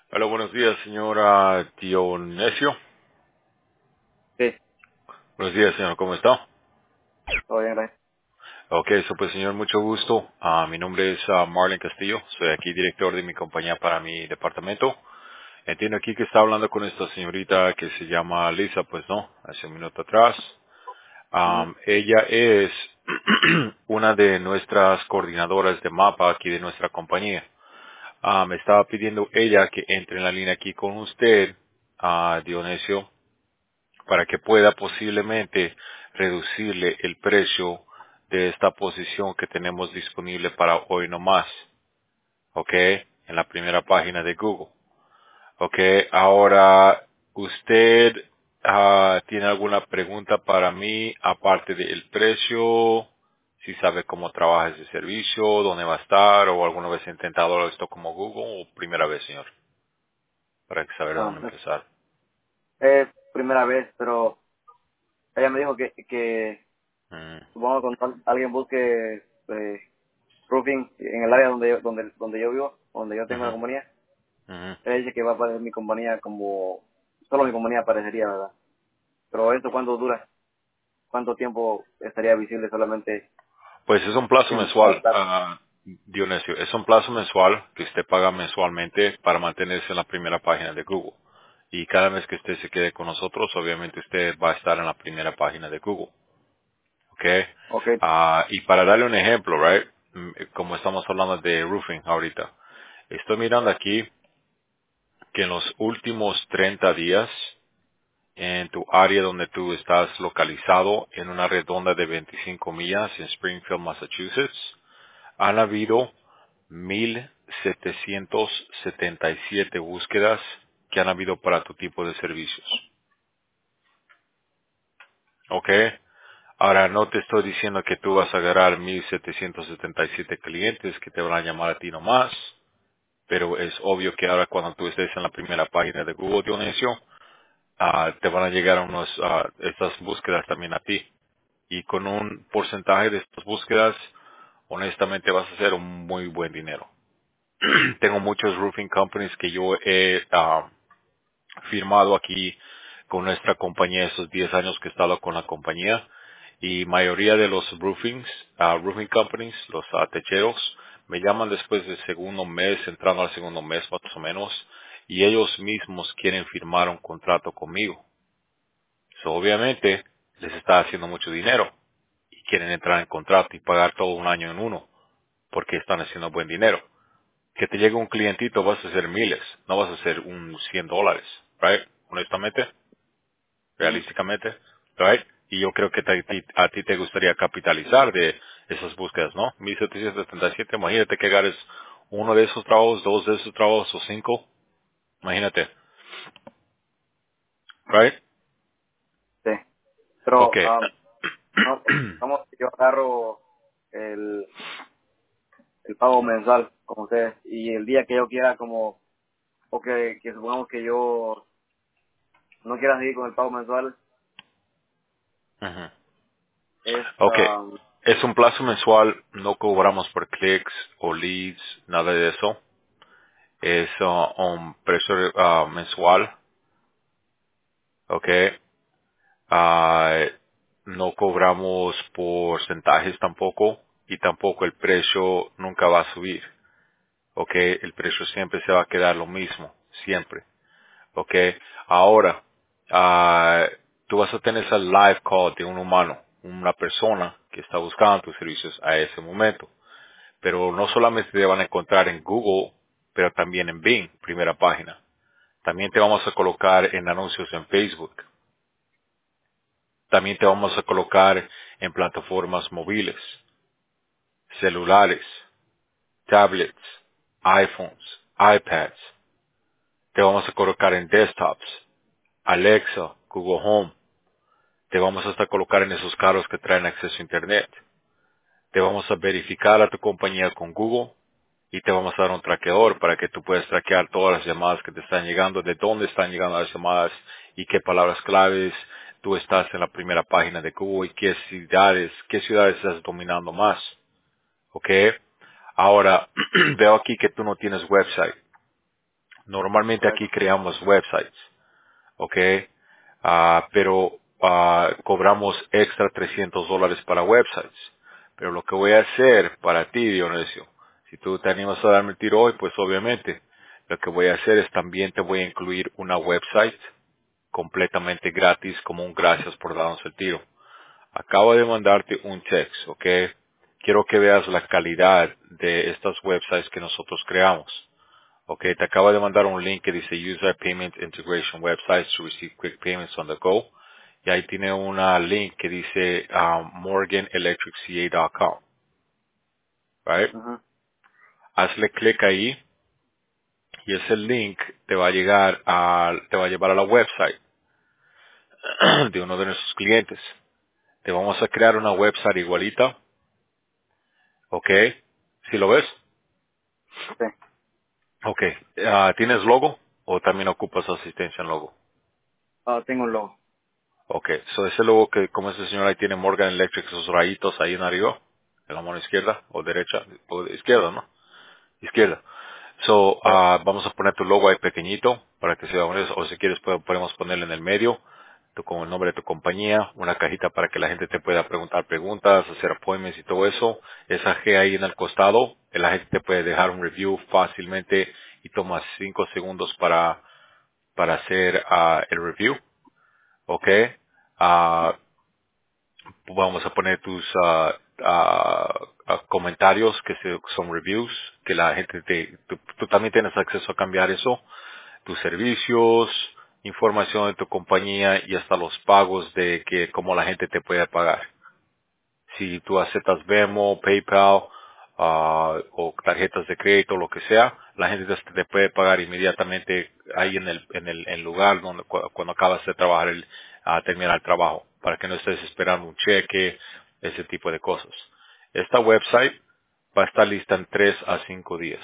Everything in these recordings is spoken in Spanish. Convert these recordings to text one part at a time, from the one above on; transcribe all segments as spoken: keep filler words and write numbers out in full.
Hola, buenos días, señora Dionisio. Sí, Buenos días, señor, ¿cómo está? todo bien, gracias. Ok, so pues, señor, mucho gusto. Ah, mi nombre es ah, Marlon Castillo. Soy aquí director de mi compañía para mi departamento. Entiendo aquí que está hablando con esta señorita que se llama Lisa, pues no, hace un minuto atrás. Ujú. Am, ella es una de nuestras coordinadoras de mapa aquí de nuestra compañía. Ah, me estaba pidiendo ella que entre en la línea aquí con usted, ah, Dionisio, para que pueda posiblemente reducirle el precio de esta posición que tenemos disponible para hoy nomás, ¿ok? En la primera página de Google, ¿ok? Ahora, ¿usted ah, tiene alguna pregunta para mí aparte del precio? Si sabe cómo trabaja ese servicio, dónde va a estar, o alguna vez ha intentado esto como Google, o primera vez, señor, para saber de dónde Ah, empezar. es primera vez, pero ella me dijo que, que Mm, supongo que cuando al- alguien busque eh, roofing en el área donde yo, donde, donde yo vivo, donde yo tengo ujú, la compañía, ujú. ella dice que va a aparecer mi compañía como, solo mi compañía aparecería, ¿verdad? Pero esto, ¿cuánto dura? ¿Cuánto tiempo estaría visible solamente Pues es un plazo sin mensual, adaptar? ah, Dionisio, es un plazo mensual que usted paga mensualmente para mantenerse en la primera página de Google. Y cada vez que usted se quede con nosotros, obviamente usted va a estar en la primera página de Google. ¿Ok? Ok, Ah, y para darle un ejemplo, right? Mm, Como estamos hablando de roofing ahorita. Estoy mirando aquí que en los últimos treinta días, en tu área donde tú estás localizado, en una redonda de veinticinco millas en Springfield, Massachusetts, han habido mil setecientos setenta y siete búsquedas que han habido para tu tipo de servicios. ¿Ok? Ahora, no te estoy diciendo que tú vas a agarrar mil setecientos setenta y siete clientes que te van a llamar a ti nomás, pero es obvio que ahora cuando tú estés en la primera página de Google, Dionisio, ah, te van a llegar unos, ah, estas búsquedas también a ti. Y con un porcentaje de estas búsquedas, honestamente vas a hacer un muy buen dinero. Tengo muchos roofing companies que yo he ah, firmado aquí con nuestra compañía esos diez años que he estado con la compañía y mayoría de los roofings, ah, roofing companies, los ah, techeros, me llaman después del segundo mes, entrando al segundo mes más o menos, y ellos mismos quieren firmar un contrato conmigo. So, obviamente les está haciendo mucho dinero y quieren entrar en contrato y pagar todo un año en uno porque están haciendo buen dinero. Que te llegue un clientito vas a hacer miles, no vas a hacer un cien dólares, right? Honestamente, ujú. realísticamente, right? Y yo creo que te- ti- a ti te gustaría capitalizar de esas búsquedas, ¿no? mil setecientos setenta y siete, imagínate que agarres uno de esos trabajos, dos de esos trabajos o cinco, imagínate, right? Sí, pero Okay. ah, no, vamos, yo agarro el el pago mensual con ustedes y el día que yo quiera como o que, que supongamos que yo no quiera seguir con el pago mensual Ujú. es Okay. um, Es un plazo mensual, no cobramos por clics o leads, nada de eso. Es ah, un precio ah, mensual, okay. Ah, no cobramos porcentajes tampoco y tampoco el precio nunca va a subir. ¿Ok? El precio siempre se va a quedar lo mismo, siempre. ¿Ok? Ahora, ah, tú vas a tener ese live call de un humano, una persona que está buscando tus servicios a ese momento. Pero no solamente te van a encontrar en Google, pero también en Bing, primera página. También te vamos a colocar en anuncios en Facebook. También te vamos a colocar en plataformas móviles, celulares, tablets, iPhones, iPads. Te vamos a colocar en desktops, Alexa, Google Home. Te vamos hasta colocar en esos carros que traen acceso a Internet. Te vamos a verificar a tu compañía con Google y te vamos a dar un traqueador para que tú puedas traquear todas las llamadas que te están llegando, de dónde están llegando las llamadas y qué palabras claves tú estás en la primera página de Google y qué ciudades, qué ciudades estás dominando más. ¿Ok? Ahora, veo aquí que tú no tienes website. Normalmente aquí correcto. creamos websites, ¿ok? Ah, pero ah, cobramos extra trescientos dólares para websites. Pero lo que voy a hacer para ti, Dionisio, si tú te animas a darme el tiro hoy, pues obviamente lo que voy a hacer es también te voy a incluir una website completamente gratis como un gracias por darnos el tiro. Acabo de mandarte un text, ¿ok? Quiero que veas la calidad de estas websites que nosotros creamos. Ok, te acabo de mandar un link que dice User Payment Integration Websites to receive quick payments on the go. Y ahí tiene una link que dice um, morgan electric c a punto com. Right? Ujú. Hazle clic ahí y ese link te va a llegar a, te va a llevar a la website de uno de nuestros clientes. Te vamos a crear una website igualita. Ok. ¿Sí lo ves? Sí. Ok. Ah, ¿tienes logo o también ocupas asistencia en logo? Ah, tengo un logo. Ok, so ese logo que como ese señor ahí tiene Morgan Electric, esos rayitos ahí en arriba, en la mano izquierda o derecha, o de izquierda, ¿no? Izquierda. So, Sí. ah, vamos a poner tu logo ahí pequeñito para que sea bonito, o si quieres pod- podemos ponerlo en el medio, tu, con el nombre de tu compañía, una cajita para que la gente te pueda preguntar preguntas, hacer appointments y todo eso. Esa G ahí en el costado, eh, la gente te puede dejar un review fácilmente y toma cinco segundos para, para hacer ah, el review. Ok. Ah, vamos a poner tus ah, ah, ah, comentarios que se- son reviews, que la gente te, tú, tú también tienes acceso a cambiar eso, tus servicios, información de tu compañía y hasta los pagos de que cómo la gente te puede pagar. Si tú aceptas Venmo, PayPal, ah, o tarjetas de crédito, lo que sea, la gente te, te puede pagar inmediatamente ahí en el, en el, en el lugar donde, cu- cuando acabas de trabajar, el, a terminar el trabajo, para que no estés esperando un cheque, ese tipo de cosas. Esta website va a estar lista en tres a cinco días.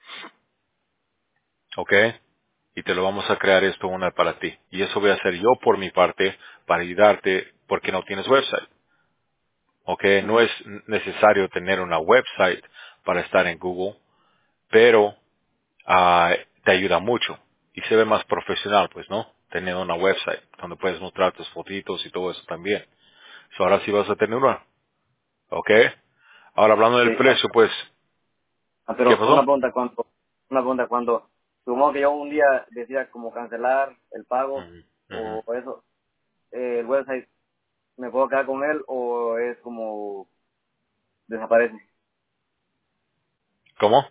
¿Ok? Y te lo vamos a crear esto una para ti. Y eso voy a hacer yo por mi parte para ayudarte porque no tienes website. Ok, no Ujú. es necesario tener una website para estar en Google, pero ah, te ayuda mucho y se ve más profesional, pues, ¿no? Tener una website donde puedes mostrar tus fotitos y todo eso también. So, ahora sí vas a tener una, ¿ok? Ahora hablando Sí. del Ah, precio, pues, ah, ¿qué pero una pasó? pregunta cuando, una pregunta cuando, supongo que yo un día decida como cancelar el pago Ujú, ujú. o eso, eh, el website, ¿me puedo quedar con él o es como desaparece? ¿Cómo?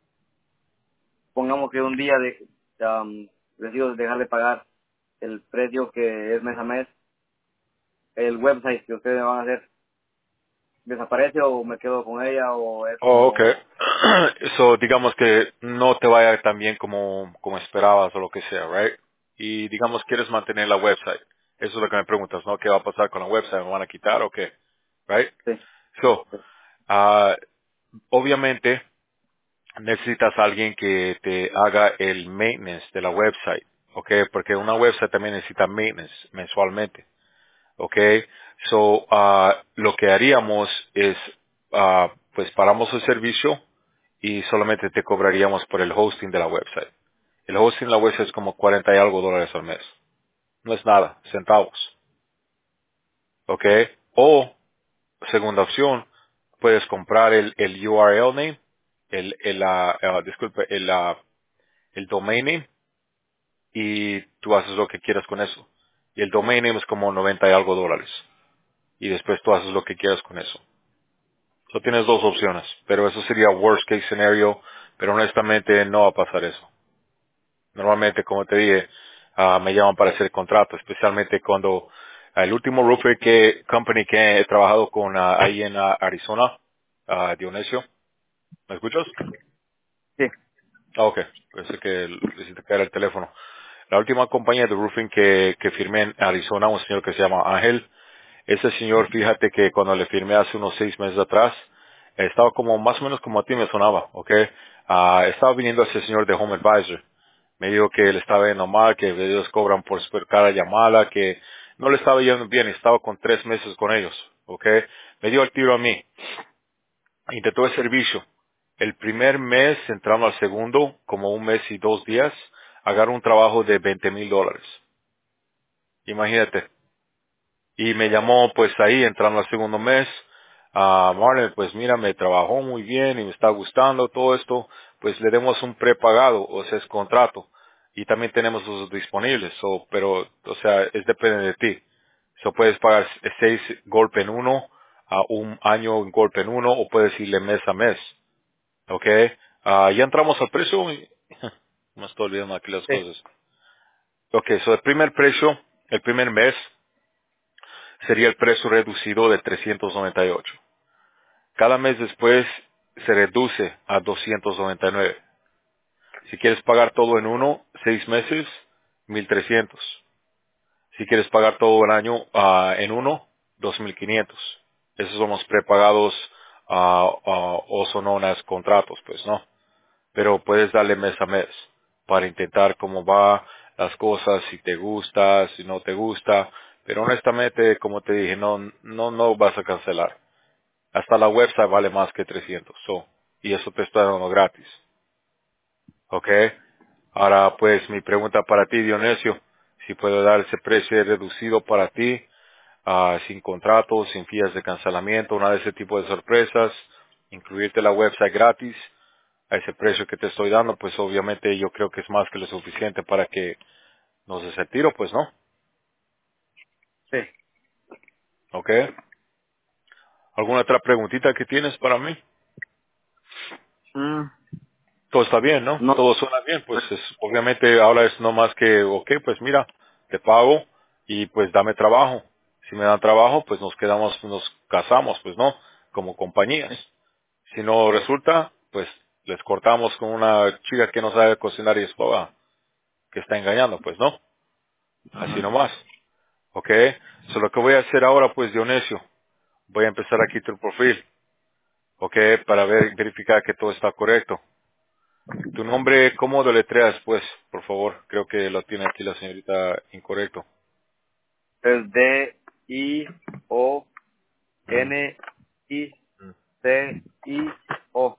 Pongamos que un día de, um, decido dejar de pagar el precio que es mes a mes, el website que ustedes van a hacer, ¿desaparece o me quedo con ella o es Oh, ok. como, So, digamos que no te vaya tan bien como, como esperabas o lo que sea, right? Y digamos quieres mantener la website. Eso es lo que me preguntas, ¿no? ¿Qué va a pasar con la website? ¿Me van a quitar o qué? Right? sí, So, sí, ah, obviamente necesitas a alguien que te haga el maintenance de la website, ¿ok? Porque una website también necesita maintenance mensualmente, ¿ok? So, ah, lo que haríamos es, ah, pues paramos el servicio y solamente te cobraríamos por el hosting de la website. El hosting de la website es como cuarenta y algo dólares al mes. No es nada, centavos, ¿ok? O, segunda opción, puedes comprar el, el U R L name, el, el, ah, ah, disculpe, el, ah, el domain name y tú haces lo que quieras con eso. Y el domain name es como noventa y algo dólares. Y después tú haces lo que quieras con eso. So tienes dos opciones, pero eso sería worst case scenario, pero honestamente no va a pasar eso. Normalmente, como te dije, ah, me llaman para hacer contrato, especialmente cuando ah, el último roofer que, company que he trabajado con ah, ahí en ah, Arizona, ah, Dionisio, ¿me escuchas? sí, Ah, ok, pensé que necesito caer el teléfono. La última compañía de roofing que, que firmé en Arizona, un señor que se llama Ángel, ese señor, fíjate que cuando le firmé hace unos seis meses atrás, estaba como más o menos como a ti me sonaba, ¿ok? Ah, estaba viniendo ese señor de Home Advisor. Me dijo que le estaba yendo mal, que ellos cobran por super cada llamada, que no le estaba yendo bien, estaba con tres meses con ellos, ¿ok? Me dio el tiro a mí, intentó el servicio, El primer mes, entrando al segundo, como un mes y dos días, agarro un trabajo de veinte mil dólares. Imagínate. Y me llamó pues ahí, entrando al segundo mes, a Marlon, pues mira, me trabajó muy bien y me está gustando todo esto, pues le demos un prepagado, o sea, es contrato. Y también tenemos los disponibles, so, pero, o sea, es depende de ti. So, puedes pagar seis golpe en uno, a un año en golpe en uno, o puedes irle mes a mes. ¿Ok? Ah, ya entramos al precio. y- Me estoy olvidando aquí las Sí. cosas. Ok, so el primer precio, el primer mes, sería el precio reducido de trescientos noventa y ocho. Cada mes después se reduce a doscientos noventa y nueve. Si quieres pagar todo en uno, seis meses, mil trescientos. Si quieres pagar todo el año ah, en uno, dos mil quinientos. Esos son los prepagados ah, ah, o son unos contratos, pues, ¿no? Pero puedes darle mes a mes para intentar cómo va las cosas, si te gusta, si no te gusta. Pero honestamente, como te dije, no, no, no vas a cancelar. Hasta la website vale más que trescientos. So, y eso te está dando gratis. ¿Ok? Ahora, pues, mi pregunta para ti, Dionisio, si puedo dar ese precio reducido para ti, ah, sin contratos, sin fías de cancelamiento, una de ese tipo de sorpresas, incluirte la website gratis, a ese precio que te estoy dando, pues obviamente yo creo que es más que lo suficiente para que nos des el tiro, pues, ¿no? Sí. ¿Ok? ¿Alguna otra preguntita que tienes para mí? Mm, Todo está bien, ¿no? no. Todo suena bien, pues es, obviamente ahora es no más que, ok, pues mira, te pago y pues dame trabajo. Si me dan trabajo, pues nos quedamos, nos casamos, pues no, como compañías. Si no resulta, pues les cortamos con una chica que no sabe cocinar y es boba, que está engañando, pues no, así Ajá. nomás. Ok, so lo que voy a hacer ahora, pues Dionisio, voy a empezar aquí tu perfil, ok, para ver, verificar que todo está correcto. Tu nombre, ¿cómo deletreas, pues, por favor? Creo que lo tiene aquí la señorita incorrecto. Es D I O Mm, N I mm. C I O.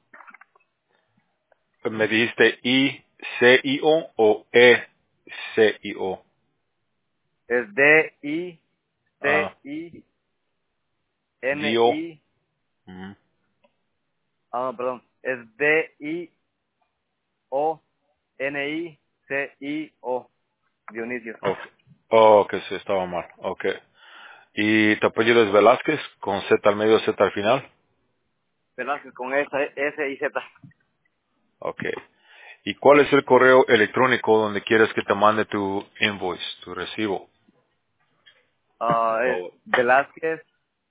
¿Me dijiste I C I O o E C I O? Es D I Ah, C I N Dio. I. Mm, Ah, no, perdón. Es D I O N I C I O. Dionisio. ok. Oh, que sí, estaba mal. Ok. ¿Y tu apellido es Velázquez, con Z al medio, Z al final? Velázquez con S, S y Z. Ok. ¿Y cuál es el correo electrónico donde quieres que te mande tu invoice, tu recibo? Por Ah, es favor. Velázquez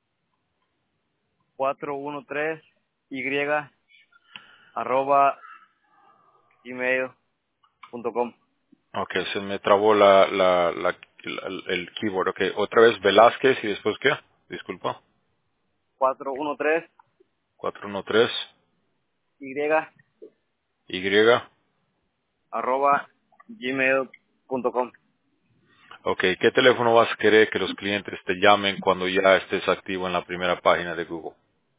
cuatro uno tres Y arroba gmail punto com. Ok, se me trabó la, la, la, la- el keyboard. Ok, otra vez Velázquez y después ¿qué? Disculpa. cuatro uno tres cuatro uno tres Y Y. arroba gmail punto com. Ok, ¿qué teléfono vas a querer que los clientes te llamen cuando ya estés activo en la primera página de Google?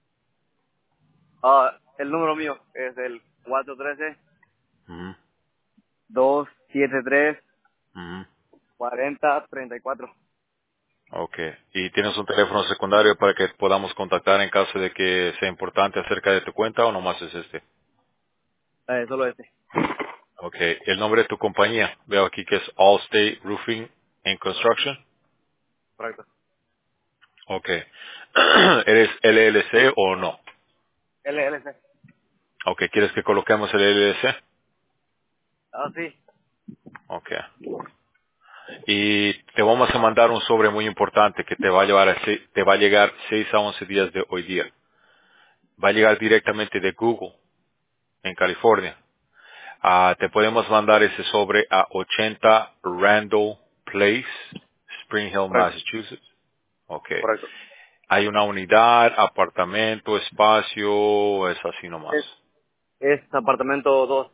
Ah, el número mío es el cuatro uno tres Ujú, dos siete tres ujú. cuatro cero tres cuatro. Ok, ¿y tienes un teléfono secundario para que podamos contactar en caso de que sea importante acerca de tu cuenta o nomás es este? Eh, solo este. Ok, el nombre de tu compañía. Veo aquí que es Allstate Roofing and Construction. Correcto. Ok. ¿Eres L L C o no? L L C. Ok, ¿quieres que coloquemos el L L C? Ah, sí. Ok. Y te vamos a mandar un sobre muy importante que te va a llevar a se- te va a llegar seis a once días de hoy día. Va a llegar directamente de Google en California. Ah, te podemos mandar ese sobre a ochenta Randall Place, Spring Hill, Correcto. Massachusetts. Ok. Correcto. Hay una unidad, apartamento, espacio, es así nomás. Es, es apartamento dos.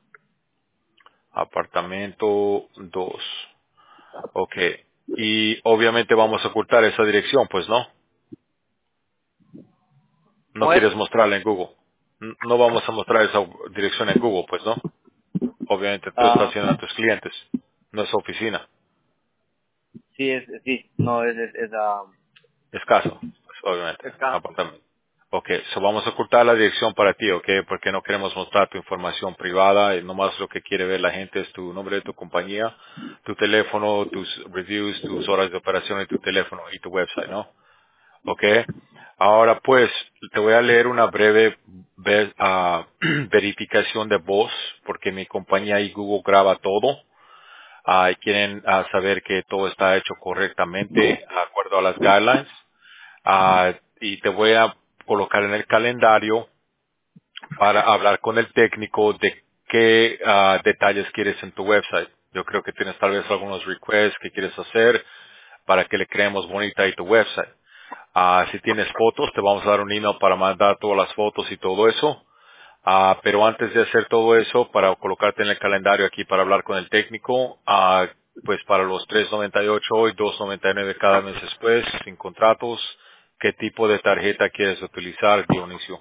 Apartamento dos. Ok. Y obviamente vamos a ocultar esa dirección, pues no. No ¿Cómo es? quieres mostrarla en Google. N- No vamos a mostrar esa dirección en Google, pues, ¿no? Obviamente tú estás Ah, haciendo a tus clientes, no es oficina, sí, es, sí, no, es, es, es, ah, es casa, pues, obviamente, es casa. apartamento. Ok, so vamos a ocultar la dirección para ti, ok, porque no queremos mostrar tu información privada, y nomás lo que quiere ver la gente es tu nombre de tu compañía, tu teléfono, tus reviews, tus horas de operación y tu teléfono y tu website, ¿no? Ok. Ahora pues, te voy a leer una breve ve- ah, verificación de voz, porque mi compañía y Google graba todo. Ah, y quieren ah, saber que todo está hecho correctamente, de acuerdo a las guidelines. Ah, y te voy a colocar en el calendario para hablar con el técnico de qué ah, detalles quieres en tu website. Yo creo que tienes tal vez algunos requests que quieres hacer para que le creemos bonita ahí tu website. Ah, si tienes fotos, te vamos a dar un email para mandar todas las fotos y todo eso. Ah, pero antes de hacer todo eso, para colocarte en el calendario aquí para hablar con el técnico, ah, pues para los tres noventa y ocho y dos noventa y nueve cada mes después, sin contratos, ¿qué tipo de tarjeta quieres utilizar, Dionisio?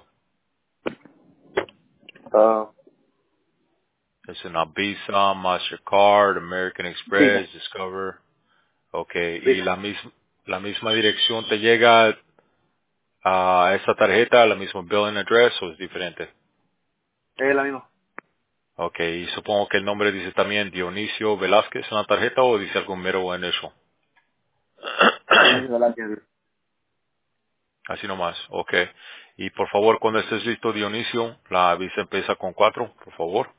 Ah, Es una Visa, Mastercard, American Visa, Express, Discover. Ok, y Visa, la misma, la misma dirección te llega a esa tarjeta, la misma billing address o es diferente. es la misma. Ok, y supongo que el nombre dice también Dionisio Velázquez en la tarjeta o dice algún mero en eso. Dionisio Velázquez. Así nomás, ok. Y por favor, cuando estés listo, Dionisio, la visa empieza con cuatro, por favor.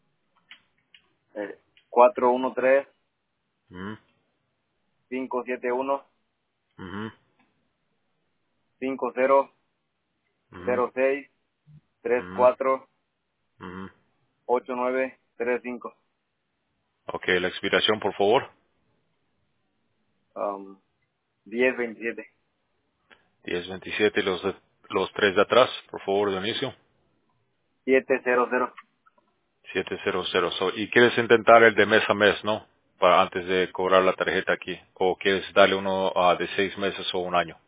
Eh, cuatro uno tres Ujú, cinco siete uno ujú, cinco cero ujú, cero seis tres ujú, cuatro ujú. ocho nueve tres cinco. Ok, la expiración, por favor. Um, diez veintisiete. diez veintisiete y los, de- los tres de atrás, por favor, Dionisio. siete cero cero. setecientos. So, y quieres intentar el de mes a mes, ¿no? Para antes de cobrar la tarjeta aquí. O quieres darle uno ah, de seis meses o un año.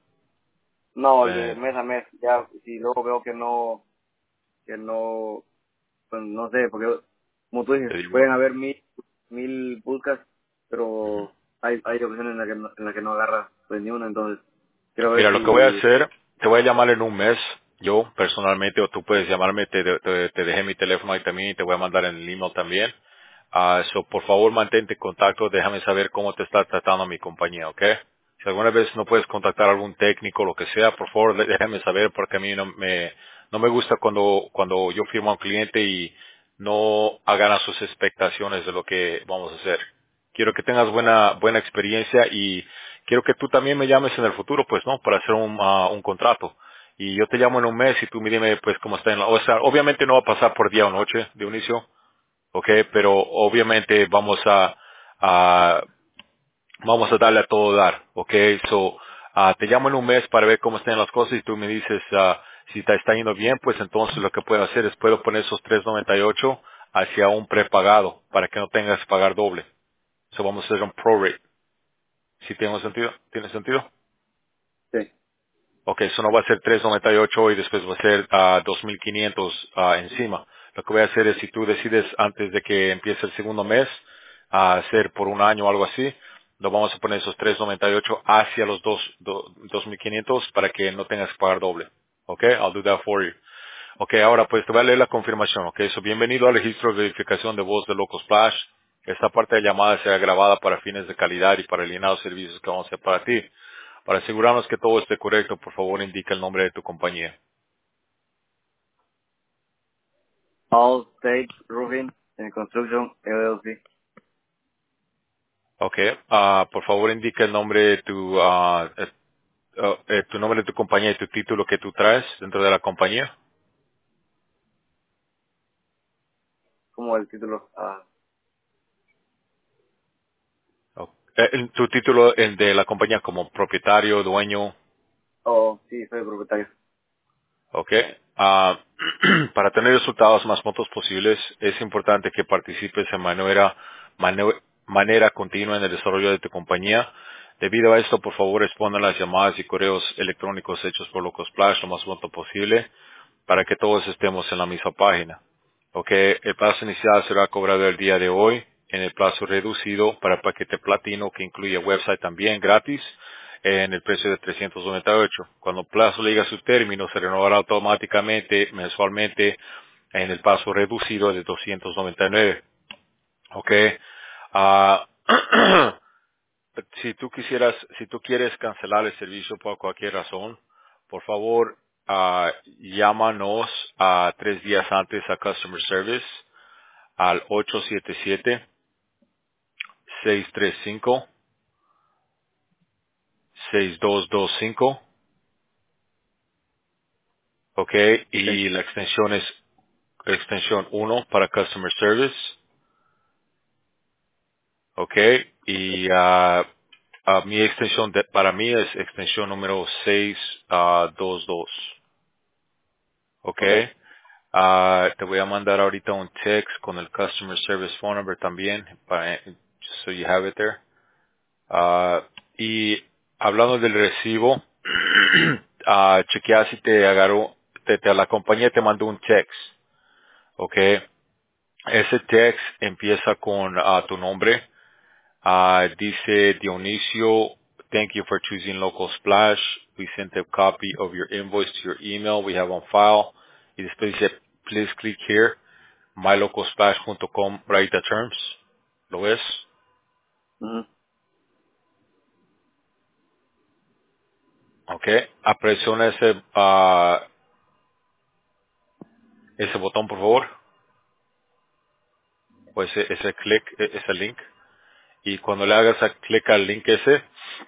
No, el de Eh, mes a mes. Ya, si luego veo que no, que no, pues no sé, porque como tú dices, te digo. pueden haber mil, mil buscas, Ujú. pero hay, hay ocasiones en las que no, en la que no agarra pues ni una, entonces quiero ver Mira, lo que voy a si... hacer, te voy a llamar en un mes, yo personalmente, o tú puedes llamarme, te, te, te dejé mi teléfono ahí también y te voy a mandar en el email también. Ah, so, por favor, mantente en contacto, déjame saber cómo te está tratando mi compañía, ¿ok? Si alguna vez no puedes contactar a algún técnico, lo que sea, por favor, dé- déjame saber porque a mí no me, no me gusta cuando, cuando yo firmo a un cliente y no hagan a sus expectaciones de lo que vamos a hacer. Quiero que tengas buena, buena experiencia y quiero que tú también me llames en el futuro, pues, ¿no? Para hacer un, ah, un contrato. Y yo te llamo en un mes y tú me dime, pues, cómo está en la, o sea, obviamente no va a pasar por día o noche, Dionisio, ¿ok? Pero obviamente vamos a, a vamos a darle a todo dar, ¿ok? So, ah, te llamo en un mes para ver cómo están las cosas y tú me dices ah, si te está yendo bien, pues entonces lo que puedo hacer es puedo poner esos tres noventa y ocho hacia un prepagado para que no tengas que pagar doble. So, vamos a hacer un prorate. ¿Si tiene sentido? ¿Tiene sentido? Sí. Ok, eso no va a ser tres noventa y ocho y después va a ser ah, dos mil quinientos ah, encima. Lo que voy a hacer es si tú decides antes de que empiece el segundo mes a hacer por un año o algo así, lo vamos a poner esos tres noventa y ocho hacia los dos, do- dos mil quinientos para que no tengas que pagar doble. Ok, I'll do that for you. Ok, ahora pues te voy a leer la confirmación. Ok, so bienvenido al registro de verificación de voz de Loco Splash. Esta parte de llamada será grabada para fines de calidad y para eliminar los servicios que vamos a hacer para ti. Para asegurarnos que todo esté correcto, por favor indica el nombre de tu compañía. All State Roofing and Construction L L C. Ok, ah, por favor indica el nombre de tu, ah, eh, eh, eh, tu nombre de tu compañía y tu título que tú traes dentro de la compañía. Como el título. Ah, Ok. Eh, el- tu título el de la compañía como propietario, dueño. oh, sí, soy propietario. Ok. Ah, para tener resultados más prontos posibles, es importante que participes en manera, mane- manera continua en el desarrollo de tu compañía. Debido a esto, por favor, respondan las llamadas y correos electrónicos hechos por Locosplash lo más pronto posible. para que todos estemos en la misma página. Ok, el plazo inicial será cobrado el día de hoy en el plazo reducido para el paquete platino que incluye website también gratis en el precio de trescientos noventa y ocho. Cuando el plazo llegue a su término se renovará automáticamente mensualmente en el plazo reducido de doscientos noventa y nueve. Ok, ah, si tú quisieras, si tú quieres cancelar el servicio por cualquier razón, por favor, ah, llámanos a tres días antes a Customer Service al ocho siete siete, seis tres cinco, seis dos dos cinco, ok, Ok. y la extensión es extensión uno para Customer Service, ok, y ah, ah, mi extensión de- para mí es extensión número seiscientos veintidós, ok. Ok. Ah, te voy a mandar ahorita un text con el Customer Service Phone Number también, para, just so you have it there. Ah, y hablando del recibo, ah, chequea si te agarró, te, te- la compañía te mandó un text, ¿ok? Ese text empieza con ah, tu nombre, ah, dice Dionisio, thank you for choosing Local Splash. We sent a copy of your invoice to your email we have on file. Y después dice, please click here, my local splash punto com, write the terms. ¿Lo ves? Ujú. ¿Ok? Apresiona ese, ah, ese botón, por favor, o ese, ese clic, e- ese link. Y cuando le hagas a clic al link ese,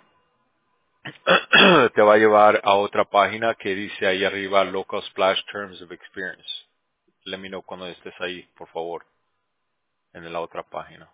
te va a llevar a otra página que dice ahí arriba Local Splash Terms of Experience. Let me know cuando estés ahí, por favor, en la otra página.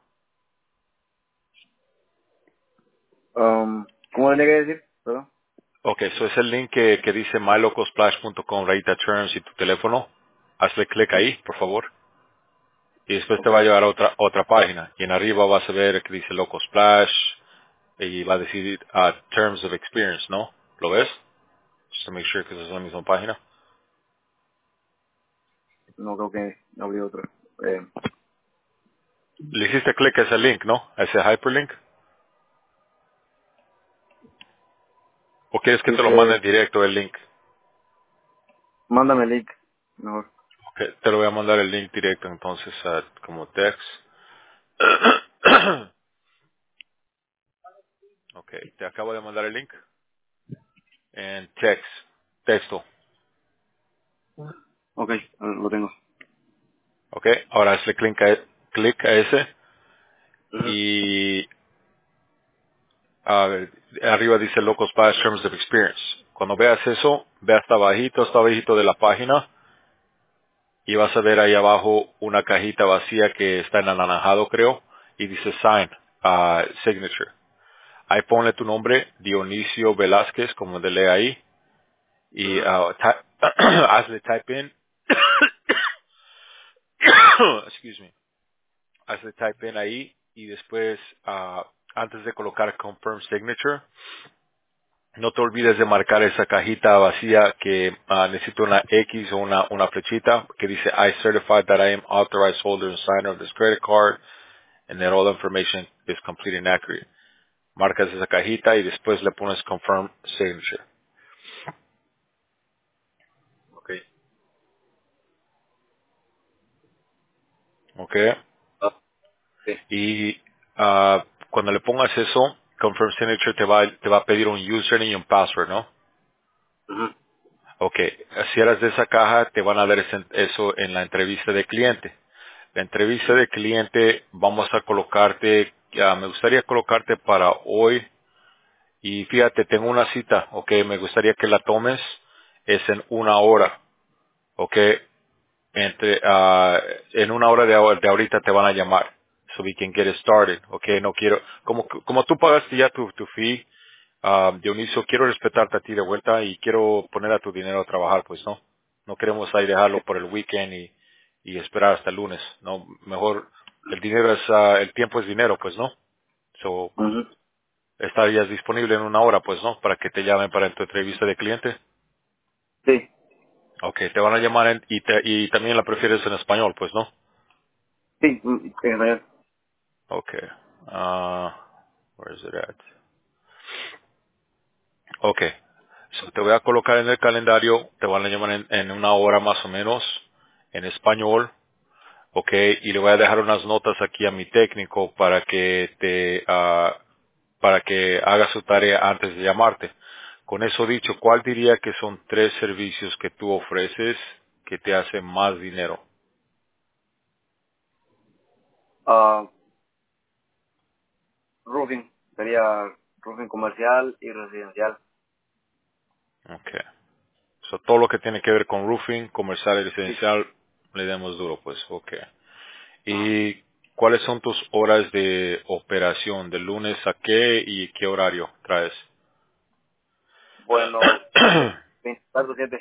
Um, ¿Cómo tenía que decir? ¿Perdón? Ok, eso es el link que, que dice my local splash punto com, Rayita Terms y tu teléfono. Hazle clic Sí. ahí, por favor. Y después te Ok. va a llevar a otra, otra página. Y en arriba vas a ver que dice Local Splash y va a decir ah, Terms of Experience, ¿no? ¿Lo ves? Just to make sure que es la misma página. No creo que no abrí otro. Eh, Le hiciste clic a ese link, ¿no? A ese hyperlink. ¿O quieres que te lo mande dice, directo el link? mándame el link. Mejor. Ok, te lo voy a mandar el link directo entonces ah, como text. Ok, te acabo de mandar el link en text, texto. Ok, lo tengo. Ok, ahora hazle clic a, clic a ese Ujú. y a ver, arriba dice Local Splash Terms of Experience. Cuando veas eso, ve hasta abajito, hasta abajito de la página y vas a ver ahí abajo una cajita vacía que está en anaranjado, creo, y dice Sign, ah, Signature. Ahí ponle tu nombre, Dionisio Velázquez, como de lee ahí, y Ujú. ah, ty- hazle type in, excuse me, hazle type in ahí y después, ah, antes de colocar Confirm Signature, no te olvides de marcar esa cajita vacía que ah, necesita una X o una, una flechita que dice I certify that I am authorized holder and signer of this credit card and that all information is complete and accurate. Marcas esa cajita y después le pones confirm signature. Ok. ¿Ok? Ah, sí. Y ah, cuando le pongas eso, confirm signature te va, te va a pedir un username y un password, ¿no? Ujú. Ok. Si eres de esa caja, te van a dar ese- eso en la entrevista de cliente. La entrevista de cliente vamos a colocarte, ya, me gustaría colocarte para hoy y fíjate, tengo una cita, ok, me gustaría que la tomes, es en una hora, ok, entre, ah, en una hora de, ahor- de ahorita te van a llamar, so we can get it started, ok, no quiero, como, como tú pagaste ya tu, tu fee, ah, Dionisio, quiero respetarte a ti de vuelta y quiero poner a tu dinero a trabajar, pues no, no queremos ahí dejarlo por el weekend y, y esperar hasta el lunes, no, mejor el dinero es, ah, el tiempo es dinero, pues no, so, Ujú. estarías disponible en una hora, pues no, para que te llamen para tu entrevista de cliente. Sí. Ok, te van a llamar en, y, te, y también la prefieres en español, pues, ¿no? Sí, mm, en español. Ok. Ah, where is it at? Ok. So, te voy a colocar en el calendario, te van a llamar en, en una hora más o menos, en español, ok, y le voy a dejar unas notas aquí a mi técnico para que te, ah, para que haga su tarea antes de llamarte. Con eso dicho, ¿cuál diría que son tres servicios que tú ofreces que te hacen más dinero? Ah, roofing, sería roofing comercial y residencial. Ok. So, todo lo que tiene que ver con roofing, comercial y Sí. residencial, le demos duro, pues, ok. ¿Y cuáles son tus horas de operación? ¿De lunes a qué y qué horario traes? Bueno, veinticuatro siete,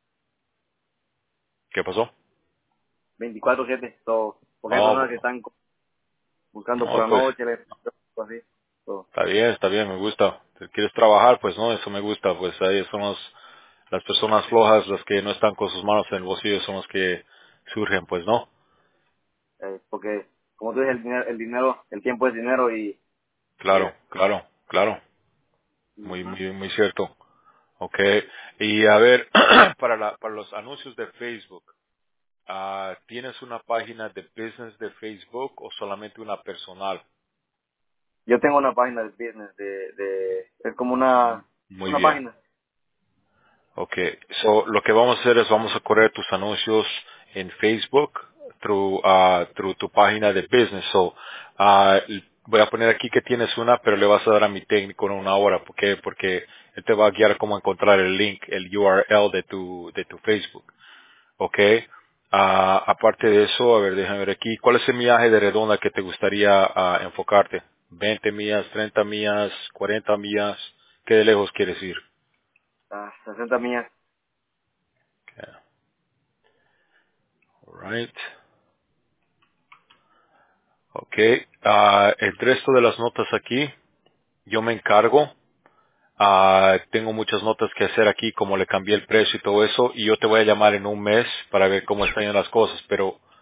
¿Qué pasó? veinticuatro siete, so, porque hay Oh, personas que bueno. están buscando por No, la pues, noche, les- así. So, está bien, está bien, me gusta. Si quieres trabajar, pues no, eso me gusta. Pues ahí son los, las personas flojas, las que no están con sus manos en el bolsillo, son los que surgen, pues no. eh, porque, como tú dices, el dinero, el dinero, el tiempo es dinero y, pues, Claro, claro, claro. Muy, ujú. muy, muy cierto. Ok. Y a ver, para la, para los anuncios de Facebook, ah, ¿tienes una página de business de Facebook o solamente una personal? Yo tengo una página de business, de, de, es como una, Muy una bien. página. Okay, so lo que vamos a hacer es vamos a correr tus anuncios en Facebook through, uh, through tu página de business. So, uh, voy a poner aquí que tienes una, pero le vas a dar a mi técnico en una hora. ¿Por qué? Porque él te va a guiar cómo encontrar el link, el U R L de tu, de tu Facebook. Okay. Ah, aparte de eso, a ver, déjame ver aquí. ¿Cuál es el millaje de redonda que te gustaría ah, enfocarte? ¿veinte millas, treinta millas, cuarenta millas? ¿Qué de lejos quieres ir? Ah, sesenta millas. Okay. All right. Ok, ah, el resto de las notas aquí, yo me encargo. Ah, tengo muchas notas que hacer aquí, como le cambié el precio y todo eso, y yo te voy a llamar en un mes para ver cómo están yendo las cosas. Pero